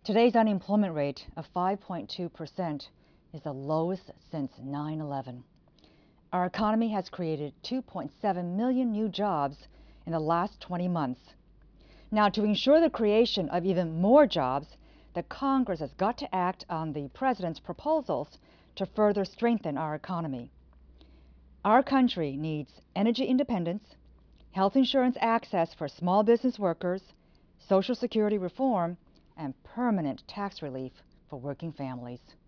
Today's unemployment rate of 5.2% is the lowest since 9/11. Our economy has created 2.7 million new jobs in the last 20 months. Now, to ensure the creation of even more jobs, the Congress has got to act on the President's proposals to further strengthen our economy. Our country needs energy independence, health insurance access for small business workers, Social Security reform, and permanent tax relief for working families.